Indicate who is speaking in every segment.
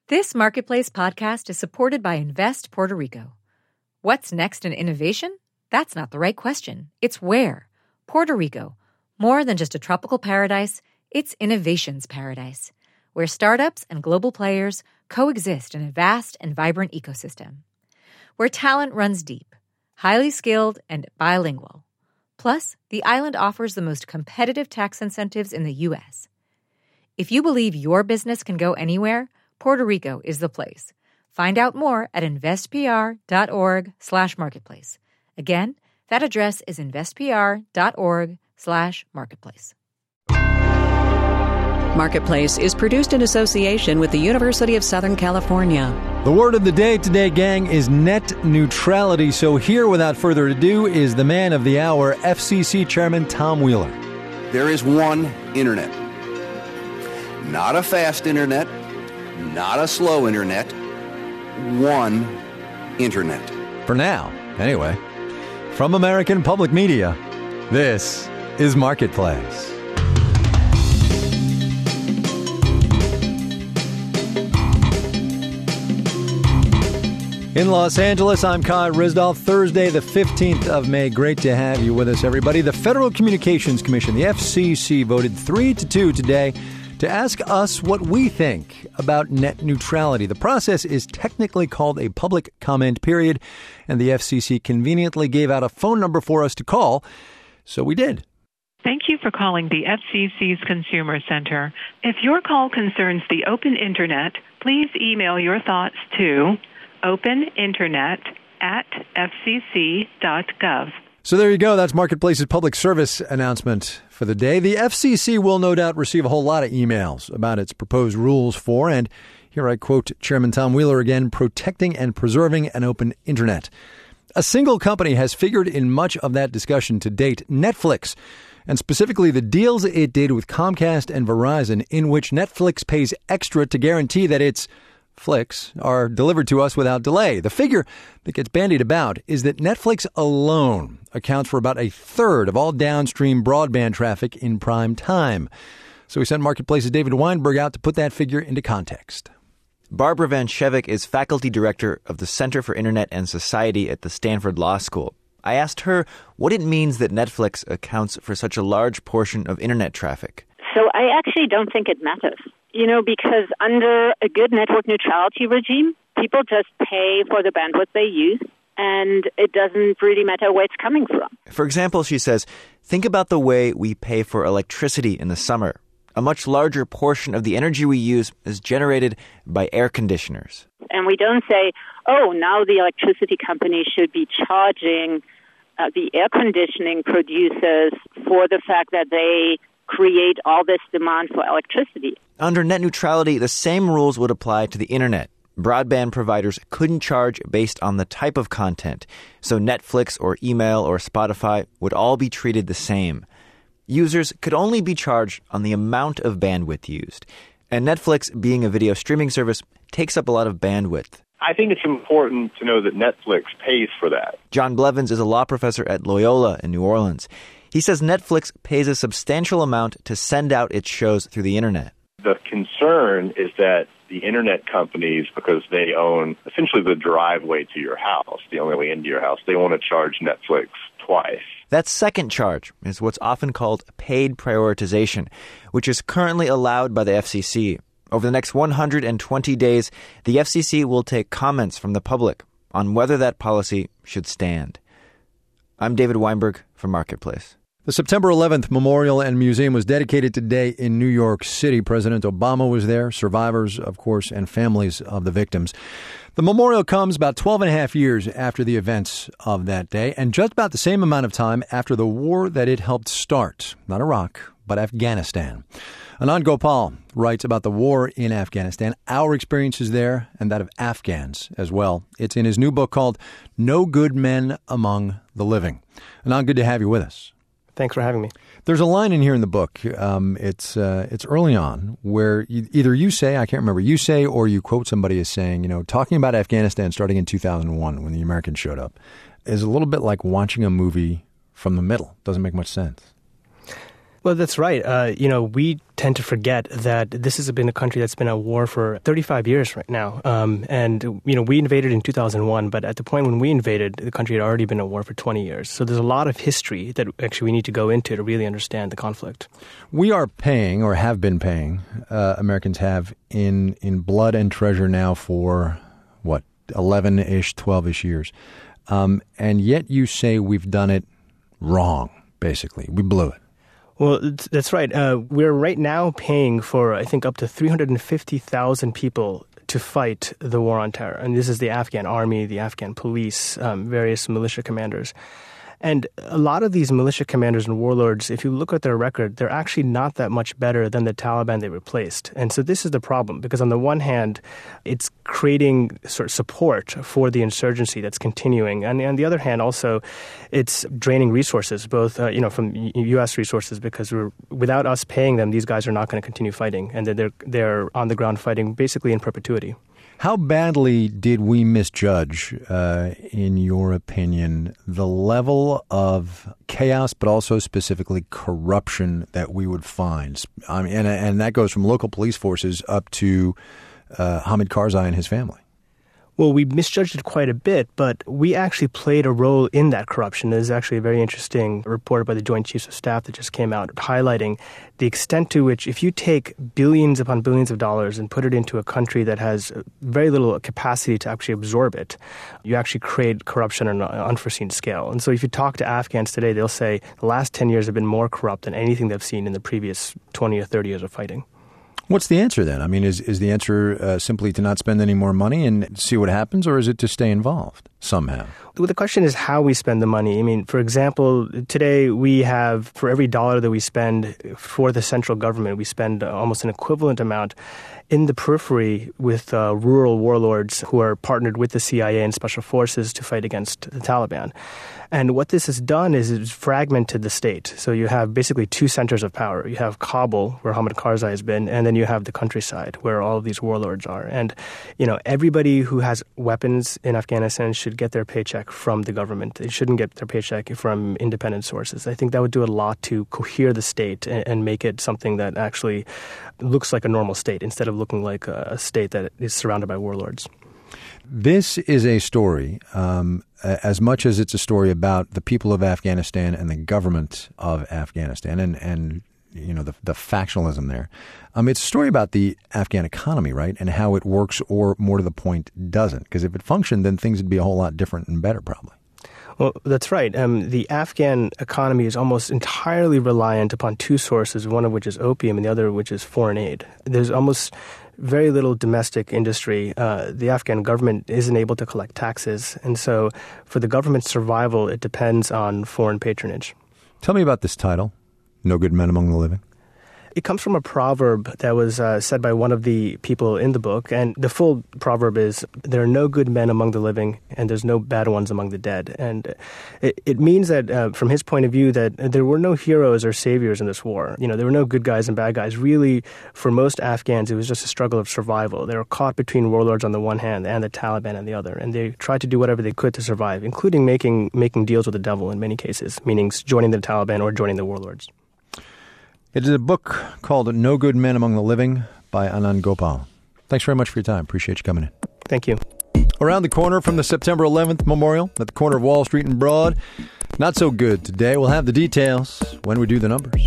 Speaker 1: This Marketplace podcast is supported by Invest Puerto Rico. What's next in innovation? That's not the right question. It's where. Puerto Rico. More than just a tropical paradise, it's innovation's paradise, where startups and global players coexist in a vast and vibrant ecosystem. Where talent runs deep, highly skilled, and bilingual. Plus, the island offers the most competitive tax incentives in the U.S. If you believe your business can go anywhere, Puerto Rico is the place. Find out more at investpr.org/marketplace. Again, that address is investpr.org/marketplace.
Speaker 2: Marketplace is produced in association with the University of Southern California.
Speaker 3: The word of the day today, gang, is net neutrality. So here, without further ado, is the man of the hour, FCC Chairman Tom Wheeler.
Speaker 4: There is one internet. Not a fast internet, not a slow internet, one internet.
Speaker 3: For now, anyway. From American Public Media, this is Marketplace. In Los Angeles, I'm Kai Ryssdal. Thursday, the 15th of May. Great to have you with us, everybody. The Federal Communications Commission, the FCC, voted 3-2 today to ask us what we think about net neutrality. The process is technically called a public comment period, and the FCC conveniently gave out a phone number for us to call, so we did.
Speaker 5: Thank you for calling the FCC's Consumer Center. If your call concerns the open internet, please email your thoughts to openinternet@fcc.gov.
Speaker 3: So there you go. That's Marketplace's public service announcement for the day. The FCC will no doubt receive a whole lot of emails about its proposed rules for, and here I quote Chairman Tom Wheeler again, protecting and preserving an open internet. A single company has figured in much of that discussion to date, Netflix, and specifically the deals it did with Comcast and Verizon, in which Netflix pays extra to guarantee that its flicks are delivered to us without delay. The figure that gets bandied about is that Netflix alone accounts for about a third of all downstream broadband traffic in prime time. So we sent Marketplace's David Weinberg out to put that figure into context.
Speaker 6: Barbara Van Schevick is faculty director of the Center for Internet and Society at the Stanford Law School. I asked her what it means that Netflix accounts for such a large portion of internet traffic.
Speaker 7: So I actually don't think it matters. Because under a good network neutrality regime, people just pay for the bandwidth they use, and it doesn't really matter where it's coming from.
Speaker 6: For example, she says, think about the way we pay for electricity in the summer. A much larger portion of the energy we use is generated by air conditioners.
Speaker 7: And we don't say, oh, now the electricity company should be charging the air conditioning producers for the fact that they create all this demand for electricity.
Speaker 6: Under net neutrality, the same rules would apply to the internet. Broadband providers couldn't charge based on the type of content, so Netflix or email or Spotify would all be treated the same. Users could only be charged on the amount of bandwidth used. And Netflix, being a video streaming service, takes up a lot of bandwidth.
Speaker 8: I think it's important to know that Netflix pays for that.
Speaker 6: John Blevins is a law professor at Loyola in New Orleans. He says Netflix pays a substantial amount to send out its shows through the internet.
Speaker 8: The concern is that the internet companies, because they own essentially the driveway to your house, the only way into your house, they want to charge Netflix twice.
Speaker 6: That second charge is what's often called paid prioritization, which is currently allowed by the FCC. Over the next 120 days, the FCC will take comments from the public on whether that policy should stand. I'm David Weinberg for Marketplace.
Speaker 3: The September 11th Memorial and Museum was dedicated today in New York City. President Obama was there, survivors, of course, and families of the victims. The memorial comes about 12 and a half years after the events of that day, and just about the same amount of time after the war that it helped start. Not Iraq, but Afghanistan. Anand Gopal writes about the war in Afghanistan, our experiences there, and that of Afghans as well. It's in his new book called No Good Men Among the Living. Anand, good to have you with us.
Speaker 9: Thanks for having me.
Speaker 3: There's a line in here in the book. It's early on where either you say, I can't remember, you say or you quote somebody as saying, talking about Afghanistan starting in 2001 when the Americans showed up is a little bit like watching a movie from the middle. Doesn't make much sense.
Speaker 9: Well, that's right. We tend to forget that this has been a country that's been at war for 35 years right now. And we invaded in 2001, but at the point when we invaded, the country had already been at war for 20 years. So there's a lot of history that actually we need to go into to really understand the conflict.
Speaker 3: We are paying, or have been paying, Americans have, in blood and treasure now for, 11-ish, 12-ish years. And yet you say we've done it wrong, basically. We blew it.
Speaker 9: Well, that's right. We're right now paying for, I think, up to 350,000 people to fight the war on terror. And this is the Afghan army, the Afghan police, various militia commanders. And a lot of these militia commanders and warlords, if you look at their record, they're actually not that much better than the Taliban they replaced. And so this is the problem, because on the one hand, it's creating sort of support for the insurgency that's continuing. And on the other hand, also, it's draining resources, both from U.S. resources, because without us paying them, these guys are not going to continue fighting. And they're on the ground fighting basically in perpetuity.
Speaker 3: How badly did we misjudge, in your opinion, the level of chaos, but also specifically corruption that we would find? I mean, and that goes from local police forces up to Hamid Karzai and his family.
Speaker 9: Well, we misjudged it quite a bit, but we actually played a role in that corruption. There's actually a very interesting report by the Joint Chiefs of Staff that just came out highlighting the extent to which if you take billions upon billions of dollars and put it into a country that has very little capacity to actually absorb it, you actually create corruption on an unforeseen scale. And so if you talk to Afghans today, they'll say the last 10 years have been more corrupt than anything they've seen in the previous 20 or 30 years of fighting.
Speaker 3: What's the answer then? I mean, is the answer simply to not spend any more money and see what happens, or is it to stay involved somehow?
Speaker 9: Well, the question is how we spend the money. I mean, for example, today we have, for every dollar that we spend for the central government, we spend almost an equivalent amount in the periphery with rural warlords who are partnered with the CIA and special forces to fight against the Taliban. And what this has done is it's fragmented the state. So you have basically two centers of power. You have Kabul, where Hamid Karzai has been, and then you have the countryside, where all of these warlords are. And, everybody who has weapons in Afghanistan should get their paycheck from the government. They shouldn't get their paycheck from independent sources. I think that would do a lot to cohere the state and make it something that actually looks like a normal state instead of looking like a state that is surrounded by warlords.
Speaker 3: This is a story, as much as it's a story about the people of Afghanistan and the government of Afghanistan and the factionalism there. It's a story about the Afghan economy, right, and how it works, or more to the point, doesn't. Because if it functioned, then things would be a whole lot different and better, probably.
Speaker 9: Well, that's right. The Afghan economy is almost entirely reliant upon two sources, one of which is opium and the other of which is foreign aid. There's almost very little domestic industry. The Afghan government isn't able to collect taxes. And so for the government's survival, it depends on foreign patronage.
Speaker 3: Tell me about this title, No Good Men Among the Living.
Speaker 9: It comes from a proverb that was said by one of the people in the book. And the full proverb is, there are no good men among the living and there's no bad ones among the dead. And it means that from his point of view that there were no heroes or saviors in this war. There were no good guys and bad guys. Really, for most Afghans, it was just a struggle of survival. They were caught between warlords on the one hand and the Taliban on the other. And they tried to do whatever they could to survive, including making deals with the devil in many cases, meaning joining the Taliban or joining the warlords.
Speaker 3: It is a book called No Good Men Among the Living by Anand Gopal. Thanks very much for your time. Appreciate you coming in.
Speaker 9: Thank you.
Speaker 3: Around the corner from the September 11th memorial at the corner of Wall Street and Broad. Not so good today. We'll have the details when we do the numbers.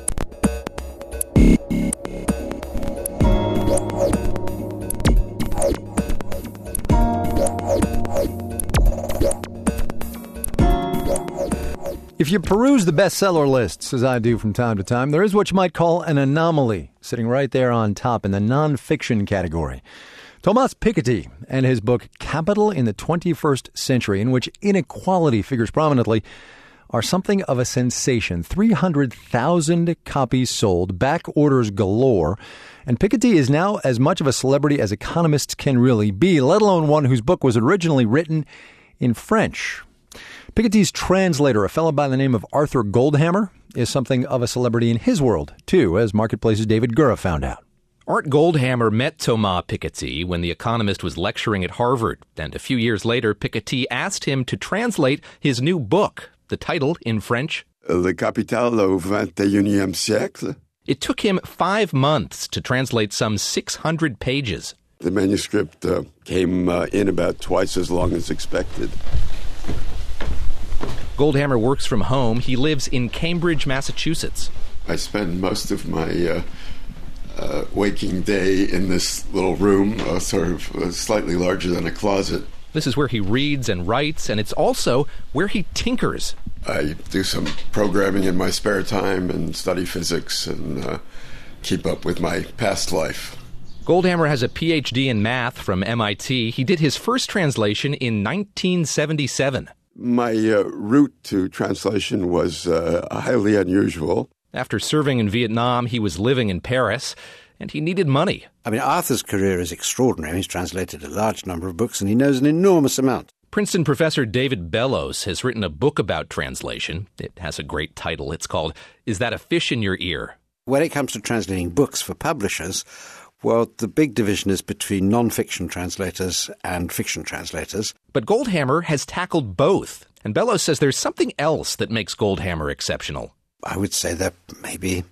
Speaker 3: If you peruse the bestseller lists, as I do from time to time, there is what you might call an anomaly sitting right there on top in the nonfiction category. Thomas Piketty and his book Capital in the 21st Century, in which inequality figures prominently, are something of a sensation. 300,000 copies sold, back orders galore, and Piketty is now as much of a celebrity as economists can really be, let alone one whose book was originally written in French. Piketty's translator, a fellow by the name of Arthur Goldhammer, is something of a celebrity in his world, too, as Marketplace's David Gura found out.
Speaker 10: Art Goldhammer met Thomas Piketty when The Economist was lecturing at Harvard, and a few years later, Piketty asked him to translate his new book, the title in French,
Speaker 11: Le Capital au XXIe siècle.
Speaker 10: It took him 5 months to translate some 600 pages.
Speaker 11: The manuscript came in about twice as long as expected.
Speaker 10: Goldhammer works from home. He lives in Cambridge, Massachusetts.
Speaker 11: I spend most of my waking day in this little room, sort of slightly larger than a closet.
Speaker 10: This is where he reads and writes, and it's also where he tinkers.
Speaker 11: I do some programming in my spare time and study physics and keep up with my past life.
Speaker 10: Goldhammer has a Ph.D. in math from MIT. He did his first translation in 1977.
Speaker 11: My route to translation was highly unusual.
Speaker 10: After serving in Vietnam, he was living in Paris, and he needed money.
Speaker 12: I mean, Arthur's career is extraordinary. He's translated a large number of books, and he knows an enormous amount.
Speaker 10: Princeton professor David Bellows has written a book about translation. It has a great title. It's called, Is That a Fish in Your Ear?
Speaker 12: When it comes to translating books for publishers, well, the big division is between non-fiction translators and fiction translators.
Speaker 10: But Goldhammer has tackled both, and Bellows says there's something else that makes Goldhammer exceptional.
Speaker 12: I would say there are maybe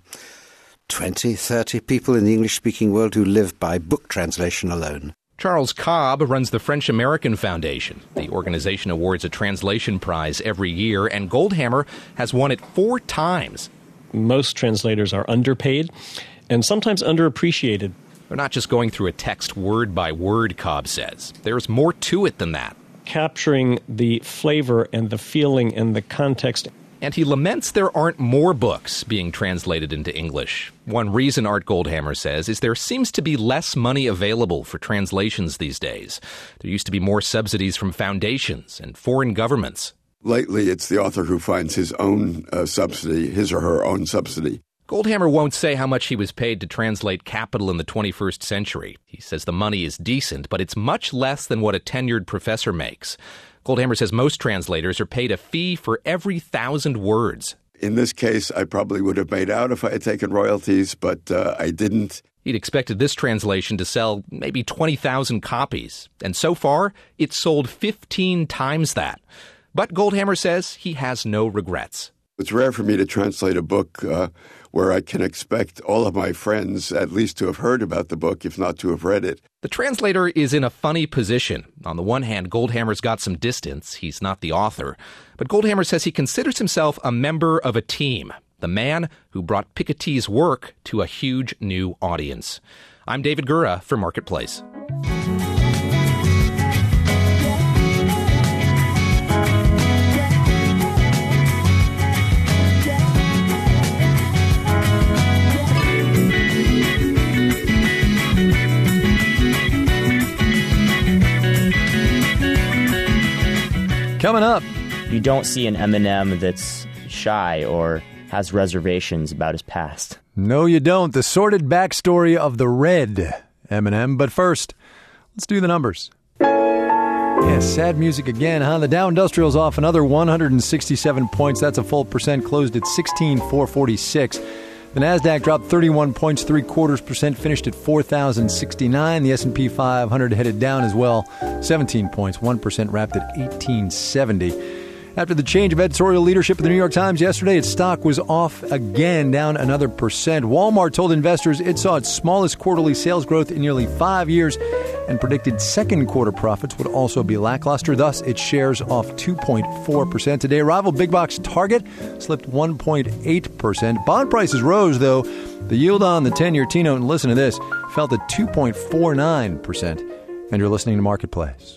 Speaker 12: 20, 30 people in the English-speaking world who live by book translation alone.
Speaker 10: Charles Cobb runs the French-American Foundation. The organization awards a translation prize every year, and Goldhammer has won it 4 times.
Speaker 13: Most translators are underpaid and sometimes underappreciated.
Speaker 10: They're not just going through a text word by word, Cobb says. There's more to it than that.
Speaker 13: Capturing the flavor and the feeling and the context.
Speaker 10: And he laments there aren't more books being translated into English. One reason, Art Goldhammer says, is there seems to be less money available for translations these days. There used to be more subsidies from foundations and foreign governments.
Speaker 11: Lately, it's the author who finds his own subsidy, his or her own subsidy.
Speaker 10: Goldhammer won't say how much he was paid to translate Capital in the 21st Century. He says the money is decent, but it's much less than what a tenured professor makes. Goldhammer says most translators are paid a fee for every 1,000 words.
Speaker 11: In this case, I probably would have made out if I had taken royalties, but I didn't.
Speaker 10: He'd expected this translation to sell maybe 20,000 copies, and so far, it's sold 15 times that. But Goldhammer says he has no regrets.
Speaker 11: It's rare for me to translate a book where I can expect all of my friends at least to have heard about the book, if not to have read it.
Speaker 10: The translator is in a funny position. On the one hand, Goldhammer's got some distance. He's not the author. But Goldhammer says he considers himself a member of a team, the man who brought Piketty's work to a huge new audience. I'm David Gura for Marketplace.
Speaker 3: Coming up.
Speaker 14: You don't see an Eminem that's shy or has reservations about his past.
Speaker 3: No, you don't. The sordid backstory of the Red Eminem. But first, let's do the numbers. Yeah, sad music again, huh? The Dow Industrial's off another 167 points. That's a full percent, closed at 16,446. The Nasdaq dropped 31 points, 0.75%, finished at 4,069. The S&P 500 headed down as well, 17 points, 1%, wrapped at 1,870. After the change of editorial leadership at the New York Times yesterday, its stock was off again, down another percent. Walmart told investors it saw its smallest quarterly sales growth in nearly 5 years and predicted second quarter profits would also be lackluster. Thus, its shares off 2.4% today. Rival big box Target slipped 1.8%. Bond prices rose, though. The yield on the 10-year T-note, and listen to this, fell to 2.49%. And you're listening to Marketplace.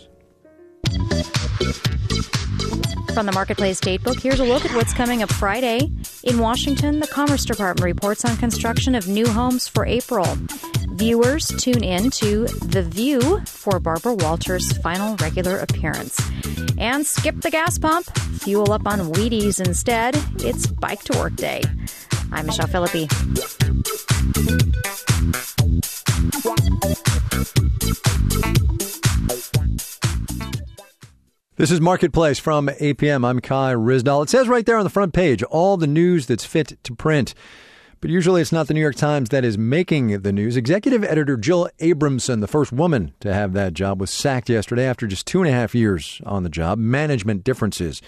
Speaker 15: From the Marketplace Datebook, here's a look at what's coming up Friday. In Washington, the Commerce Department reports on construction of new homes for April. Viewers tune in to The View for Barbara Walters' final regular appearance. And skip the gas pump. Fuel up on Wheaties instead. It's Bike to Work Day. I'm Michelle Philippi.
Speaker 3: This is Marketplace from APM. I'm Kai Ryssdal. It says right there on the front page, all the news that's fit to print. But usually it's not the New York Times that is making the news. Executive editor Jill Abramson, the first woman to have that job, was sacked yesterday after just 2.5 years on the job. Management differences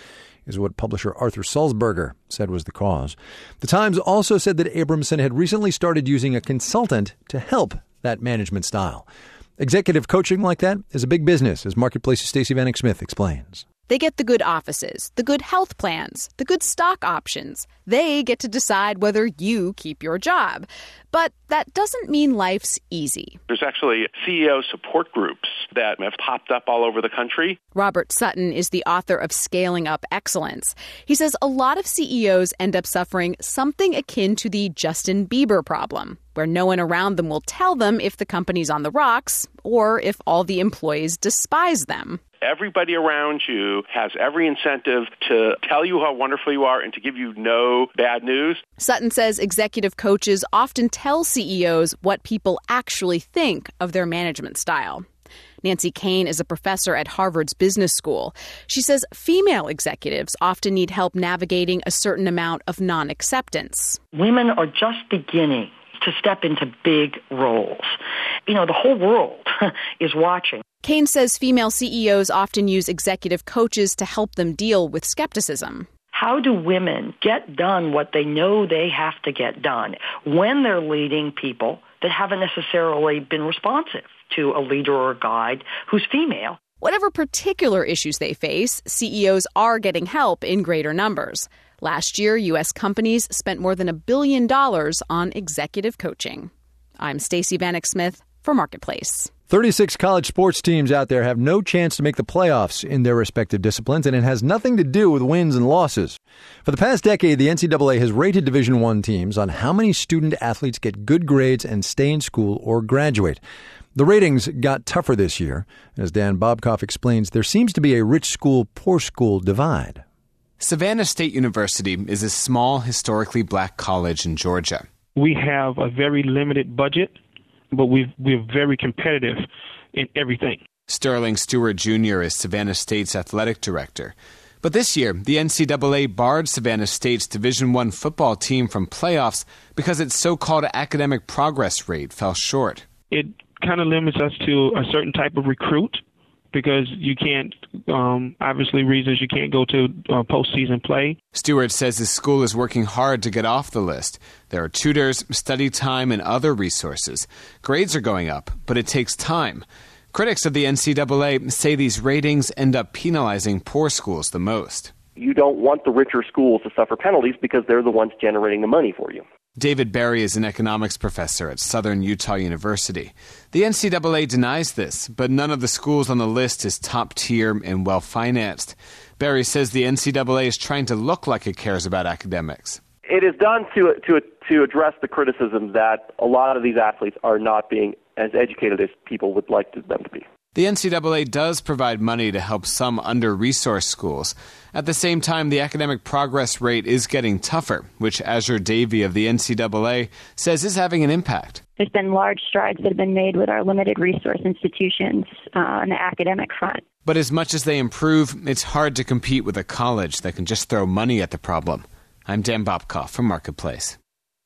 Speaker 3: is what publisher Arthur Sulzberger said was the cause. The Times also said that Abramson had recently started using a consultant to help that management style. Executive coaching like that is a big business, as Marketplace's Stacey Vanek Smith explains.
Speaker 16: They get the good offices, the good health plans, the good stock options. They get to decide whether you keep your job. But that doesn't mean life's easy.
Speaker 17: There's actually CEO support groups that have popped up all over the country.
Speaker 16: Robert Sutton is the author of Scaling Up Excellence. He says a lot of CEOs end up suffering something akin to the Justin Bieber problem, where no one around them will tell them if the company's on the rocks or if all the employees despise them.
Speaker 17: Everybody around you has every incentive to tell you how wonderful you are and to give you no bad news.
Speaker 16: Sutton says executive coaches often tell CEOs what people actually think of their management style. Nancy Kane is a professor at Harvard's Business School. She says female executives often need help navigating a certain amount of non-acceptance.
Speaker 18: Women are just beginning to step into big roles. The whole world is watching.
Speaker 16: Kane says female CEOs often use executive coaches to help them deal with skepticism.
Speaker 18: How do women get done what they know they have to get done when they're leading people that haven't necessarily been responsive to a leader or a guide who's female?
Speaker 16: Whatever particular issues they face, CEOs are getting help in greater numbers. Last year, U.S. companies spent more than $1 billion on executive coaching. I'm Stacey Vanek Smith for Marketplace.
Speaker 3: 36 college sports teams out there have no chance to make the playoffs in their respective disciplines, and it has nothing to do with wins and losses. For the past decade, the NCAA has rated Division I teams on how many student athletes get good grades and stay in school or graduate. The ratings got tougher this year. As Dan Bobkoff explains, there seems to be a rich school, poor school divide.
Speaker 19: Savannah State University is a small, historically black college in Georgia.
Speaker 20: We have a very limited budget, but we're very competitive in everything.
Speaker 19: Sterling Stewart Jr. is Savannah State's athletic director. But this year, the NCAA barred Savannah State's Division I football team from playoffs because its so-called academic progress rate fell short.
Speaker 20: It kind of limits us to a certain type of recruit because you can't, obviously reasons you can't go to postseason play.
Speaker 19: Stewart says his school is working hard to get off the list. There are tutors, study time, and other resources. Grades are going up, but it takes time. Critics of the NCAA say these ratings end up penalizing poor schools the most.
Speaker 21: You don't want the richer schools to suffer penalties because they're the ones generating the money for you.
Speaker 19: David Berry is an economics professor at Southern Utah University. The NCAA denies this, but none of the schools on the list is top tier and well-financed. Berry says the NCAA is trying to look like it cares about academics.
Speaker 21: It is done to address the criticism that a lot of these athletes are not being as educated as people would like them to be.
Speaker 19: The NCAA does provide money to help some under-resourced schools. At the same time, the academic progress rate is getting tougher, which Azure Davey of the NCAA says is having an impact.
Speaker 22: There's been large strides that have been made with our limited resource institutions on the academic front.
Speaker 19: But as much as they improve, it's hard to compete with a college that can just throw money at the problem. I'm Dan Bobkoff from Marketplace.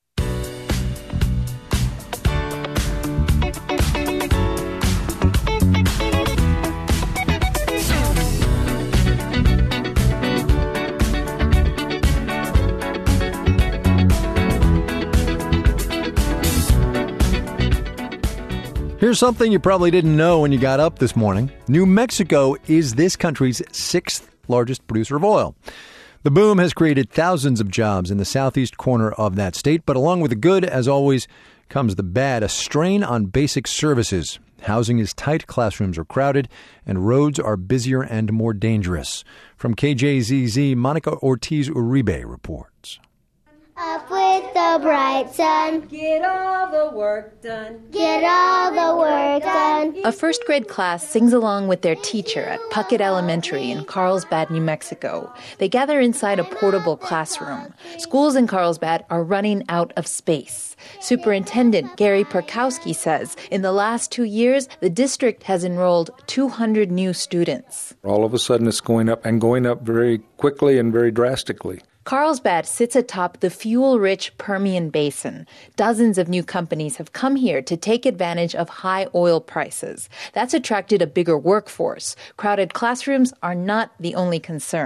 Speaker 3: Here's something you probably didn't know when you got up this morning. New Mexico is this country's 6th largest producer of oil. The boom has created thousands of jobs in the southeast corner of that state, but along with the good, as always, comes the bad, a strain on basic services. Housing is tight, classrooms are crowded, and roads are busier and more dangerous. From KJZZ, Monica Ortiz Uribe reports.
Speaker 23: Up with the bright sun. Get all the work done. Get all the work done.
Speaker 24: A first-grade class sings along with their teacher at Puckett Elementary in Carlsbad, New Mexico. They gather inside a portable classroom. Schools in Carlsbad are running out of space. Superintendent Gary Perkowski says in the last 2 years, the district has enrolled 200 new students.
Speaker 25: All of a sudden, it's going up very quickly and very drastically.
Speaker 24: Carlsbad sits atop the fuel-rich Permian Basin. Dozens of new companies have come here to take advantage of high oil prices. That's attracted a bigger workforce. Crowded classrooms are not the only concern.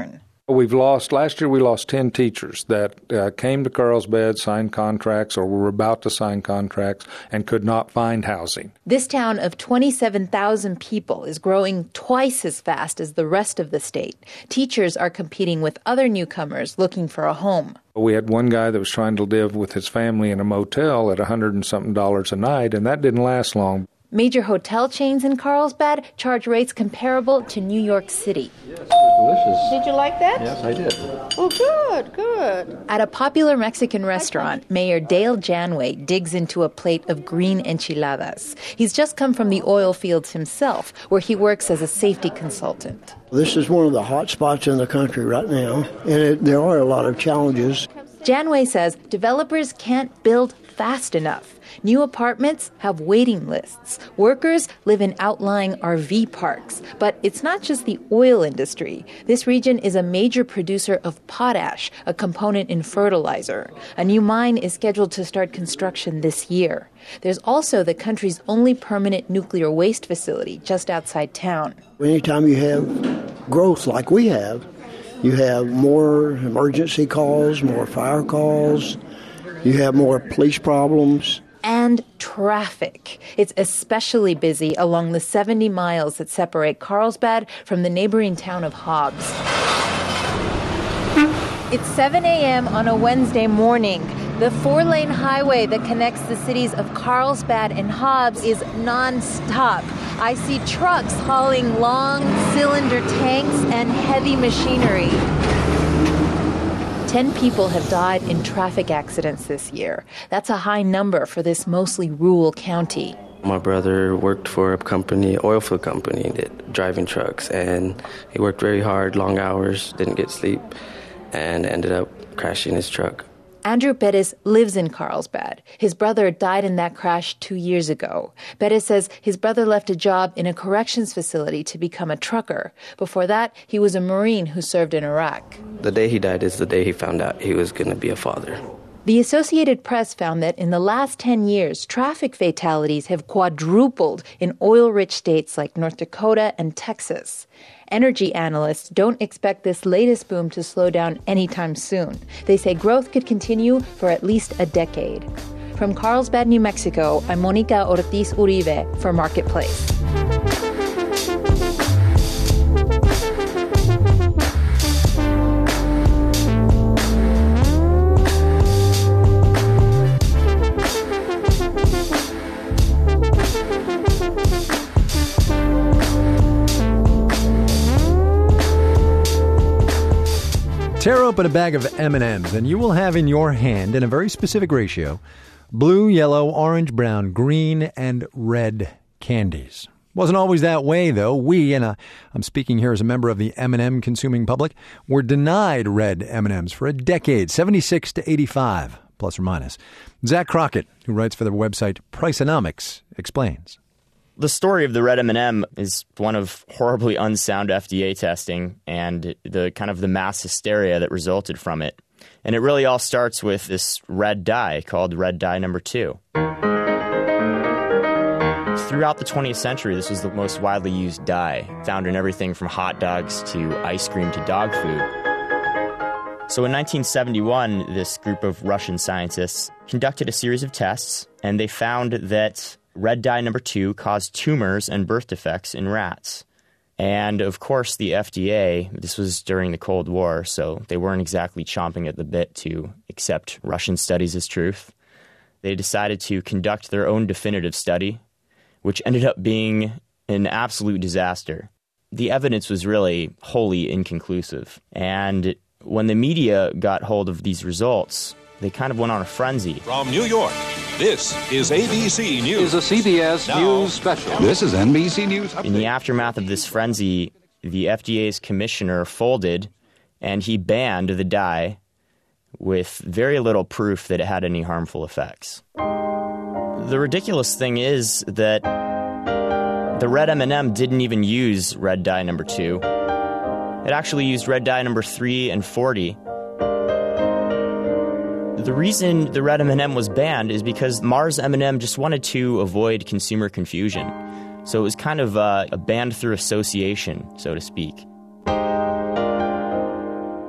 Speaker 25: Last year we lost 10 teachers that came to Carlsbad, signed contracts or were about to sign contracts and could not find housing.
Speaker 24: This town of 27,000 people is growing twice as fast as the rest of the state. Teachers are competing with other newcomers looking for a home.
Speaker 25: We had one guy that was trying to live with his family in a motel at $100 and something a night, and that didn't last long.
Speaker 24: Major hotel chains in Carlsbad charge rates comparable to New York City.
Speaker 3: Yes, it was delicious.
Speaker 24: Did you like that?
Speaker 3: Yes, I did.
Speaker 24: Oh, good. At a popular Mexican restaurant, Mayor Dale Janway digs into a plate of green enchiladas. He's just come from the oil fields himself, where he works as a safety consultant.
Speaker 1: This is one of the hot spots in the country right now, and there are a lot of challenges.
Speaker 24: Janway says developers can't build fast enough. New apartments have waiting lists. Workers live in outlying RV parks. But it's not just the oil industry. This region is a major producer of potash, a component in fertilizer. A new mine is scheduled to start construction this year. There's also the country's only permanent nuclear waste facility just outside town.
Speaker 1: Anytime you have growth like we have, you have more emergency calls, more fire calls, you have more police problems.
Speaker 24: And traffic. It's especially busy along the 70 miles that separate Carlsbad from the neighboring town of Hobbs. It's 7 a.m. on a Wednesday morning. The 4-lane highway that connects the cities of Carlsbad and Hobbs is non-stop. I see trucks hauling long cylinder tanks and heavy machinery. 10 people have died in traffic accidents this year. That's a high number for this mostly rural county.
Speaker 2: My brother worked for a company, oil field company, driving trucks, and he worked very hard, long hours, didn't get sleep, and ended up crashing his truck.
Speaker 24: Andrew Perez lives in Carlsbad. His brother died in that crash 2 years ago. Perez says his brother left a job in a corrections facility to become a trucker. Before that, he was a Marine who served in Iraq.
Speaker 2: The day he died is the day he found out he was going to be a father.
Speaker 24: The Associated Press found that in the last 10 years, traffic fatalities have quadrupled in oil-rich states like North Dakota and Texas. Energy analysts don't expect this latest boom to slow down anytime soon. They say growth could continue for at least a decade. From Carlsbad, New Mexico, I'm Monica Ortiz Uribe for Marketplace.
Speaker 3: Tear open a bag of M&Ms and you will have in your hand, in a very specific ratio, blue, yellow, orange, brown, green, and red candies. Wasn't always that way, though. We, and I'm speaking here as a member of the M&M consuming public, were denied red M&Ms for a decade, 76 to 85, plus or minus. Zach Crockett, who writes for the website Priceonomics, explains.
Speaker 14: The story of the red M&M is one of horribly unsound FDA testing and the kind of the mass hysteria that resulted from it. And it really all starts with this red dye called red dye number 2. Throughout the 20th century, this was the most widely used dye, found in everything from hot dogs to ice cream to dog food. So in 1971, this group of Russian scientists conducted a series of tests, and they found that red dye number 2 caused tumors and birth defects in rats. And, of course, the FDA, this was during the Cold War, so they weren't exactly chomping at the bit to accept Russian studies as truth. They decided to conduct their own definitive study, which ended up being an absolute disaster. The evidence was really wholly inconclusive. And when the media got hold of these results, they kind of went on a frenzy.
Speaker 4: From New York, this is ABC News.
Speaker 5: Is a CBS News special. This is NBC News Update.
Speaker 14: In the aftermath of this frenzy, the FDA's commissioner folded, and he banned the dye with very little proof that it had any harmful effects. The ridiculous thing is that the red M&M didn't even use red dye number 2. It actually used red dye number 3 and 40. The reason the red M&M was banned is because Mars M&M just wanted to avoid consumer confusion. So it was kind of a banned through association, so to speak.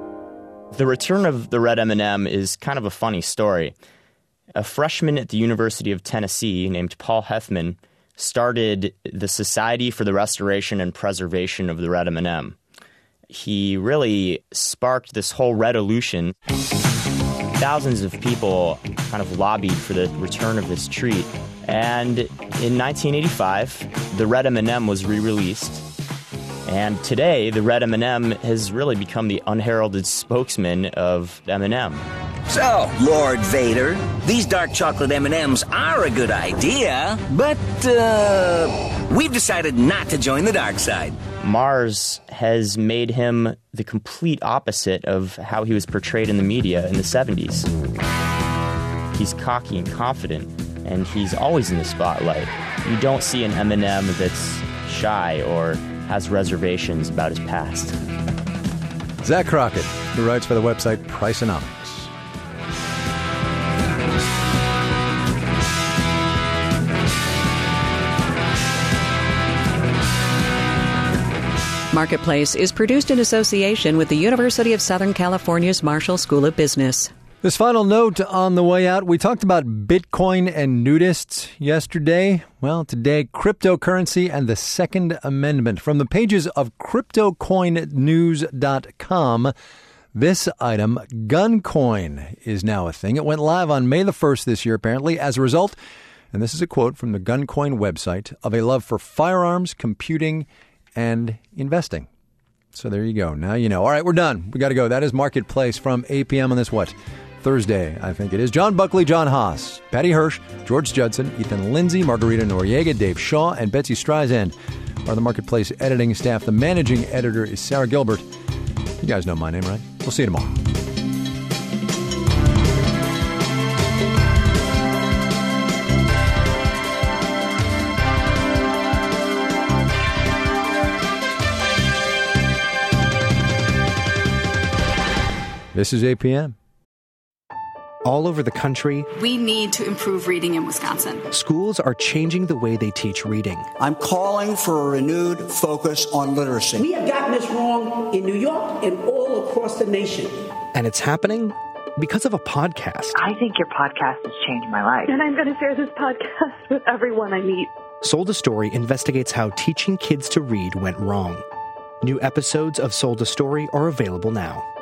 Speaker 14: The return of the red M&M is kind of a funny story. A freshman at the University of Tennessee named Paul Hethman started the Society for the Restoration and Preservation of the Red M&M. He really sparked this whole Redolution. Thousands of people kind of lobbied for the return of this treat. And in 1985, the red M&M was re-released. And today, the red M&M has really become the unheralded spokesman of M&M.
Speaker 6: So, Lord Vader, these dark chocolate M&Ms are a good idea, but we've decided not to join the dark side.
Speaker 14: Mars has made him the complete opposite of how he was portrayed in the media in the 70s. He's cocky and confident, and he's always in the spotlight. You don't see an M&M that's shy or has reservations about his past.
Speaker 3: Zach Crockett, who writes for the website Priceonomics.
Speaker 7: Marketplace is produced in association with the University of Southern California's Marshall School of Business.
Speaker 3: This final note on the way out, we talked about Bitcoin and nudists yesterday. Well, today, cryptocurrency and the Second Amendment. From the pages of CryptoCoinNews.com, this item, Guncoin, is now a thing. It went live on May the 1st this year, apparently, as a result, and this is a quote from the Guncoin website, of a love for firearms, computing, and investing. So there you go. Now you know. All right, we're done. We got to go. That is Marketplace from 8 p.m. on this, Thursday, I think it is. John Buckley, John Haas, Patty Hirsch, George Judson, Ethan Lindsay, Margarita Noriega, Dave Shaw, and Betsy Streisand are the Marketplace editing staff. The managing editor is Sarah Gilbert. You guys know my name, right? We'll see you tomorrow. This is 8 p.m.
Speaker 8: All over the country,
Speaker 9: we need to improve reading in Wisconsin.
Speaker 8: Schools are changing the way they teach reading.
Speaker 12: I'm calling for a renewed focus on literacy.
Speaker 26: We have gotten this wrong in New York and all across the nation.
Speaker 8: And it's happening because of a podcast.
Speaker 27: I think your podcast has changed my life.
Speaker 28: And I'm going to share this podcast with everyone I meet.
Speaker 8: Sold a Story investigates how teaching kids to read went wrong. New episodes of Sold a Story are available now.